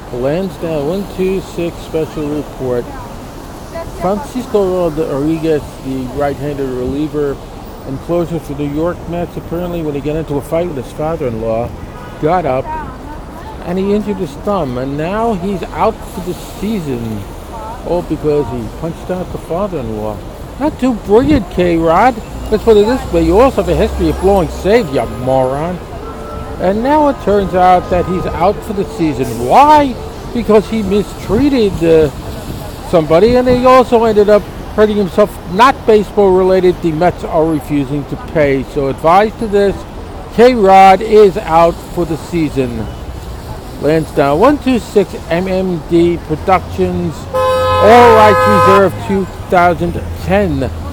Lansdowne 126 special report. Francisco Rodriguez, the right-handed reliever and closer for the New York Mets, apparently when he got into a fight with his father-in-law, got up and he injured his thumb, and now he's out for the season. All because he punched out the father-in-law. Not too brilliant, K-Rod. Let's put it this way, you also have a history of blowing save, you moron. And now it turns out that he's out for the season. Why? Because he mistreated somebody, and he also ended up hurting himself. Not baseball related. The Mets are refusing to pay. So advice to this, K-Rod is out for the season. Lansdowne 126 MMD Productions. All rights reserved 2010.